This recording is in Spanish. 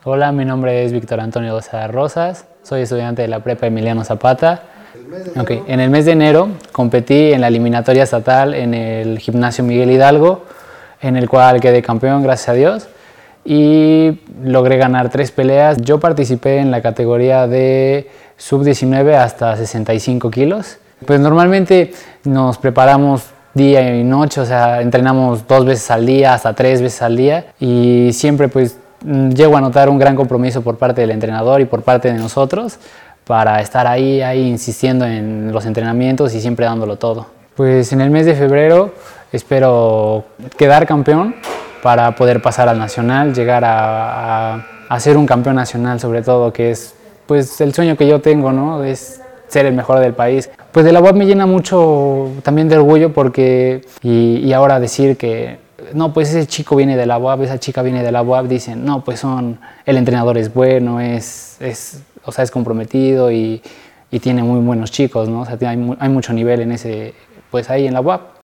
Hola, mi nombre es Víctor Antonio Lozada Rosas, soy estudiante de la Prepa Emiliano Zapata. En el mes de enero competí en la eliminatoria estatal en el Gimnasio Miguel Hidalgo, en el cual quedé campeón, gracias a Dios, y logré ganar 3 peleas. Yo participé en la categoría de sub-19 hasta 65 kilos. Pues normalmente nos preparamos día y noche, o sea, entrenamos 2 veces al día, hasta 3 veces al día, y siempre pues llego a notar un gran compromiso por parte del entrenador y por parte de nosotros para estar ahí insistiendo en los entrenamientos y siempre dándolo todo. Pues en el mes de febrero espero quedar campeón para poder pasar al nacional, llegar a ser un campeón nacional, sobre todo, que es pues el sueño que yo tengo, ¿no? Es ser el mejor del país. Pues de la UAP me llena mucho también de orgullo porque, y ahora decir que no, pues ese chico viene de la UAP, esa chica viene de la UAP, dicen, no, pues el entrenador es bueno, es comprometido y tiene muy buenos chicos, ¿no? O sea, hay mucho nivel en pues ahí en la UAP.